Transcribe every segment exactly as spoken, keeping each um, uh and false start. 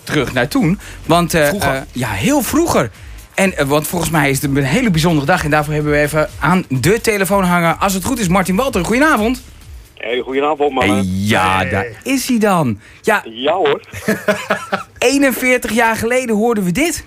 terug naar toen. Want uh, vroeger. Uh, ja, heel vroeger. En, uh, want volgens mij is het een hele bijzondere dag. En daarvoor hebben we even aan de telefoon hangen. Als het goed is, Martin Walter. Goedenavond. Hey, goedenavond, man. Hey, ja, hey. Daar is hij dan. Ja, ja hoor. eenenveertig jaar geleden hoorden we dit.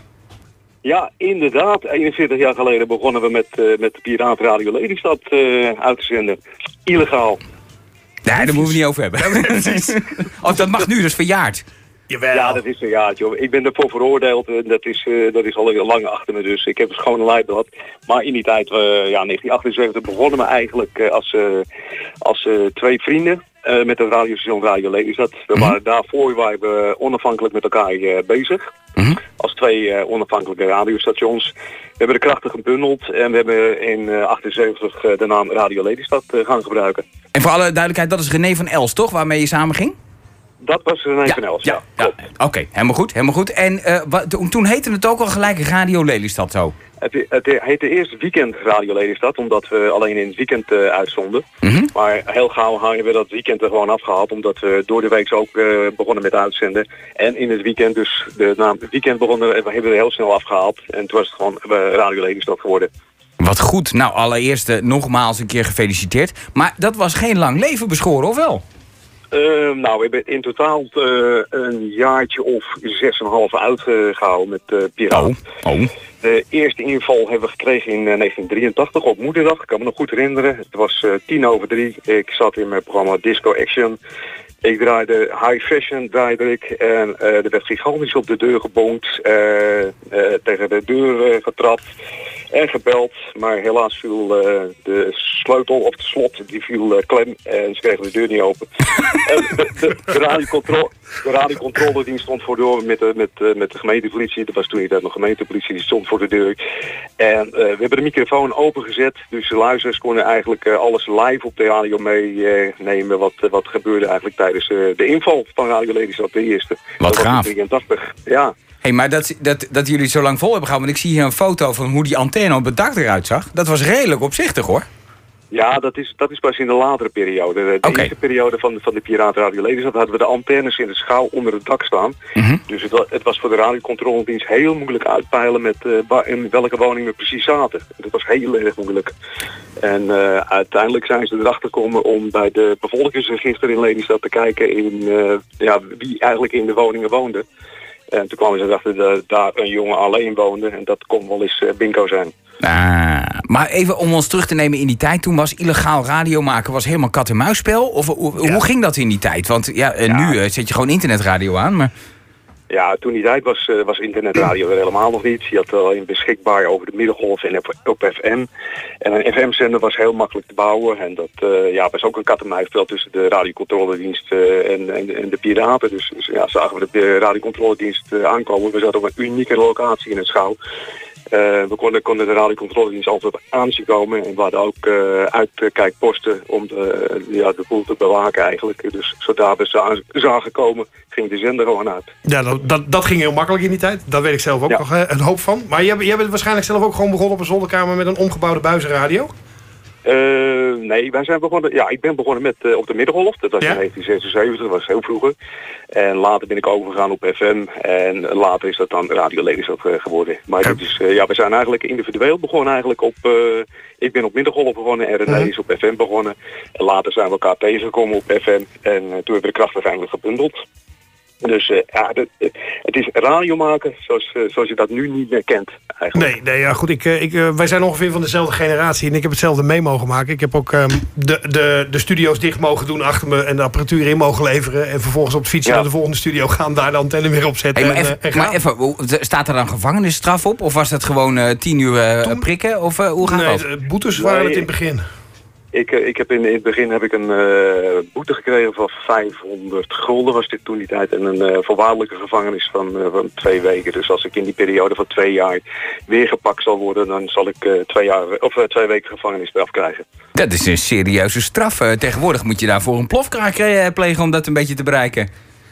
Ja, inderdaad. eenenveertig jaar geleden begonnen we met, uh, met de Piratenradio Lelystad uh, uit te zenden. Illegaal. Nee, daar moeten we niet over hebben. Ja, of dat mag nu, dat is verjaard. Jawel. Ja, dat is verjaard, joh. Ik ben ervoor veroordeeld. Dat is, uh, dat is al lang achter me, dus ik heb een schone lijf gehad. Maar in die tijd, uh, ja, negentien achtenzeventig, begonnen we eigenlijk uh, als, uh, als uh, twee vrienden. Uh, met het radiostation Radio Lelystad. We mm-hmm. waren daarvoor waren we onafhankelijk met elkaar uh, bezig. Mm-hmm. Als twee uh, onafhankelijke radiostations. We hebben de krachten gebundeld en we hebben in uh, achtenzeventig uh, de naam Radio Lelystad uh, gaan gebruiken. En voor alle duidelijkheid, dat is René van Els, toch? Waarmee je samen ging? Dat was René ja, van Els, ja. ja. ja. Oké, okay, helemaal goed, helemaal goed. En uh, wat, toen heette het ook al gelijk Radio Lelystad zo? Het, het heette eerst Weekend Radio Lelystad, omdat we alleen in het weekend uh, uitzonden. Mm-hmm. Maar heel gauw hebben we dat weekend er gewoon afgehaald, omdat we door de week ook uh, begonnen met uitzenden. En in het weekend, dus de naam weekend begonnen, we hebben we heel snel afgehaald. En toen was het gewoon uh, Radio Lelystad geworden. Wat goed. Nou, allereerst uh, nogmaals een keer gefeliciteerd. Maar dat was geen lang leven beschoren, of wel? Uh, nou, we hebben in totaal uh, een jaartje of zes en een half uitgehouden met uh, Piraten. Oh. Oh. De eerste inval hebben we gekregen in uh, negentien drieëntachtig op Moederdag. Ik kan me nog goed herinneren. Het was uh, tien over drie. Ik zat in mijn programma Disco Action. Ik draaide High Fashion, draaide ik. En uh, er werd gigantisch op de deur gebonkt. Uh, uh, tegen de deur uh, getrapt. En gebeld. Maar helaas viel uh, de sleutel of het slot, die viel uh, klem. En ze kregen de deur niet open. En de, de, de, radiocontrole, de radiocontroledienst stond voor de deur met de, met, uh, met de gemeentepolitie. Dat was toen niet nog gemeentepolitie, die stond voor de deur. En uh, we hebben de microfoon opengezet. Dus de luisteraars konden eigenlijk uh, alles live op de radio meenemen. Uh, wat, uh, wat gebeurde eigenlijk tijdens uh, de inval van Radio Lelystad, de eerste. Wat dat gaaf. drieëntachtig, ja. Hey, maar dat, dat, dat jullie het zo lang vol hebben gehouden... want ik zie hier een foto van hoe die antenne op het dak eruit zag. Dat was redelijk opzichtig, hoor. Ja, dat is, dat is pas in de latere periode. De, de okay. eerste periode van, van de Piratenradio Lelystad hadden we de antennes in de schouw onder het dak staan. Mm-hmm. Dus het, het was voor de radiocontroledienst heel moeilijk uitpeilen met uh, waar, in welke woning we precies zaten. Dat was heel erg moeilijk. En uh, uiteindelijk zijn ze erachter gekomen om bij de bevolkingsregister in Lelystad te kijken in uh, ja, wie eigenlijk in de woningen woonde. En toen kwamen ze erachter dat daar een jongen alleen woonde. En dat kon wel eens uh, bingo zijn. Ah, maar even om ons terug te nemen in die tijd. Toen was illegaal radio maken was helemaal kat-en-muisspel. Of hoe, ja. hoe ging dat in die tijd? Want ja, uh, ja. nu uh, zet je gewoon internetradio aan. Maar... Ja, toen die tijd was, uh, was internetradio er helemaal nog niet. Je had alleen beschikbaar over de middengolf en op, op F M. En een F M-zender was heel makkelijk te bouwen. En dat uh, ja, was ook een kat-en-muisspel tussen de radiocontroledienst uh, en, en, en de piraten. Dus, dus ja, zagen we de radiocontroledienst uh, aankomen. We zaten op een unieke locatie in het schouw. Uh, we konden, konden de radiocontroledienst altijd aanzien komen. En we hadden ook uh, uitkijkposten om de, uh, ja, de boel te bewaken eigenlijk. Dus zodra we za- zagen komen, ging de zender gewoon uit. Ja, dat, dat, dat ging heel makkelijk in die tijd. Daar weet ik zelf ook ja. nog uh, een hoop van. Maar jij, jij bent waarschijnlijk zelf ook gewoon begonnen op een zolderkamer met een omgebouwde buizenradio? Uh, nee, wij zijn begonnen. Ja, ik ben begonnen met uh, op de middengolf. Dat was ja? in negentien zesenzeventig, dat was heel vroeger. En later ben ik overgegaan op F M. En later is dat dan Radio Lelystad uh, geworden. Maar dat is, uh, ja, we zijn eigenlijk individueel begonnen eigenlijk op. Uh, ik ben op middengolf begonnen en René is op F M begonnen. En later zijn we elkaar tegengekomen op F M. En uh, toen hebben we de krachten uiteindelijk gebundeld. Dus uh, ja, het, het is radio maken zoals, uh, zoals je dat nu niet meer kent eigenlijk. Nee, nee ja, goed. Ik, ik, uh, wij zijn ongeveer van dezelfde generatie en ik heb hetzelfde mee mogen maken. Ik heb ook um, de, de, de studio's dicht mogen doen achter me en de apparatuur in mogen leveren. En vervolgens op het fietsje ja. naar de volgende studio gaan, daar de antenne weer opzetten. Hey, maar, en, even, en maar even, staat er dan gevangenisstraf op? Of was dat gewoon uh, tien uur uh, Toen, prikken? Of uh, hoe gaat nee, dat? Nee, boetes waren nee, het in het begin. Ik, ik heb in, in het begin heb ik een uh, boete gekregen van vijfhonderd gulden was dit toen die tijd. En een uh, voorwaardelijke gevangenis van, uh, van twee weken. Dus als ik in die periode van twee jaar weer gepakt zal worden, dan zal ik uh, twee, jaar, of, uh, twee weken gevangenisstraf krijgen. Dat is een serieuze straf. Uh, tegenwoordig moet je daarvoor een plofkraak uh, plegen om dat een beetje te bereiken.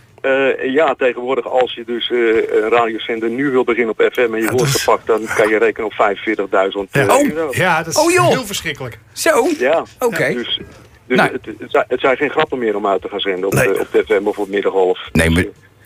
Uh, ja, tegenwoordig als je dus uh, een radiozender nu wil beginnen op F M en je ja, wordt dus... gepakt, dan kan je rekenen op vijfenveertigduizend ja. euro. Oh, ja, dat is oh, heel verschrikkelijk. Zo? Ja. Oké. Okay. Dus, dus nou. het, het, het zijn geen grappen meer om uit te gaan zenden op, nee. de, op de F M of op middengolf. Nee, maar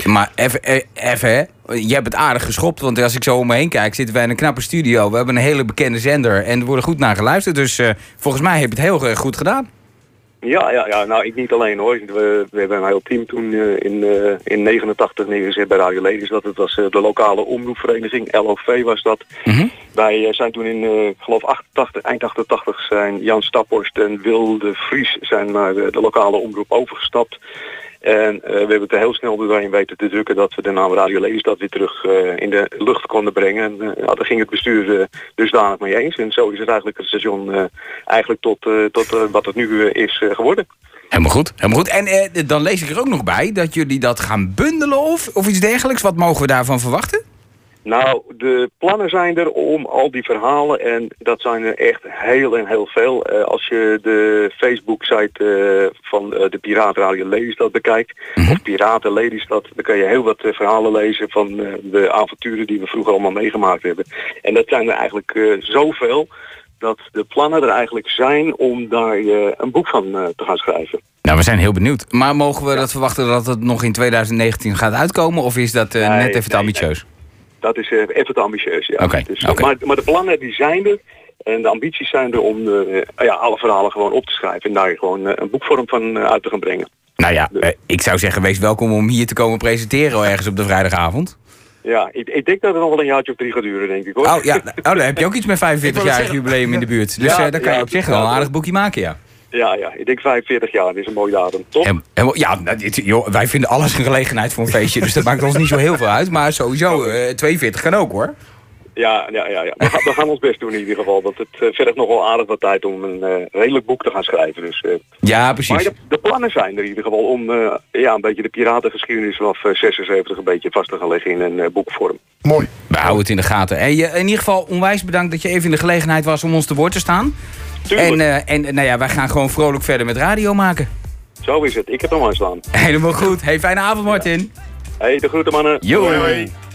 Maar even, even hè. Je hebt het aardig geschopt, want als ik zo om me heen kijk, zitten wij in een knappe studio. We hebben een hele bekende zender en er worden goed naar geluisterd. Dus uh, volgens mij heb je het heel erg goed gedaan. Ja, ja, ja, nou ik niet alleen hoor. We, we hebben een heel team toen uh, in, uh, in negenentachtig neergezet bij Radio Lelystad. Dat was uh, de lokale omroepvereniging, L O V was dat. Mm-hmm. Wij uh, zijn toen in, uh, geloof achtentachtig, eind achtentachtig zijn Jan Staphorst en Wil de Vries zijn naar uh, de lokale omroep overgestapt. En uh, we hebben het er heel snel doorheen weten te drukken dat we de naam Radio Lelystad weer terug uh, in de lucht konden brengen. En uh, ja, daar ging het bestuur uh, dusdanig mee eens. En zo is het eigenlijk het station uh, eigenlijk tot, uh, tot uh, wat het nu uh, is uh, geworden. Helemaal goed, helemaal goed. En uh, dan lees ik er ook nog bij dat jullie dat gaan bundelen of, of iets dergelijks. Wat mogen we daarvan verwachten? Nou, de plannen zijn er om al die verhalen, en dat zijn er echt heel en heel veel. Uh, als je de Facebook-site uh, van uh, de Piratenradio Lelystad bekijkt, mm-hmm. of Piraten Lelystad, dan kan je heel wat uh, verhalen lezen van uh, de avonturen die we vroeger allemaal meegemaakt hebben. En dat zijn er eigenlijk uh, zoveel, dat de plannen er eigenlijk zijn om daar uh, een boek van uh, te gaan schrijven. Nou, we zijn heel benieuwd. Maar mogen we ja. dat verwachten dat het nog in twintig negentien gaat uitkomen, of is dat uh, nee, net even te ambitieus? Nee. Dat is uh, even te ambitieus, ja. Okay, dus, okay. maar, maar de plannen die zijn er. En de ambities zijn er om uh, ja, alle verhalen gewoon op te schrijven. En daar gewoon uh, een boekvorm van uh, uit te gaan brengen. Nou ja, uh, ik zou zeggen, wees welkom om hier te komen presenteren ergens op de vrijdagavond. Ja, ik, ik denk dat het nog wel een jaartje of drie gaat duren, denk ik hoor. Oh ja, oh, dan heb je ook iets met vijfenveertig-jarig jubileum in de buurt. Dus ja, uh, dan kan ja, je op zich wel een aardig boekje maken, ja. Ja, ja, ik denk vijfenveertig jaar, dat is een mooie datum, toch? En, en, ja, joh, wij vinden alles een gelegenheid voor een feestje, dus dat maakt ons niet zo heel veel uit. Maar sowieso, uh, tweeënveertig kan ook hoor. Ja, ja, ja, ja. We, gaan, we gaan ons best doen in ieder geval. Want het uh, vergt nog wel aardig wat tijd om een uh, redelijk boek te gaan schrijven. Dus, uh, ja, precies. Maar de, de plannen zijn er in ieder geval om uh, ja, een beetje de piratengeschiedenis vanaf uh, zesenzeventig een beetje vast te gaan leggen in een uh, boekvorm. Mooi. We houden het in de gaten. En je, in ieder geval onwijs bedankt dat je even in de gelegenheid was om ons te woord te staan. En, uh, en nou ja, wij gaan gewoon vrolijk verder met radio maken. Zo is het. Ik heb hem aan staan. Helemaal goed. Hey, fijne avond, Martin. Hey, de groeten mannen. Yo. Hoi, hoi.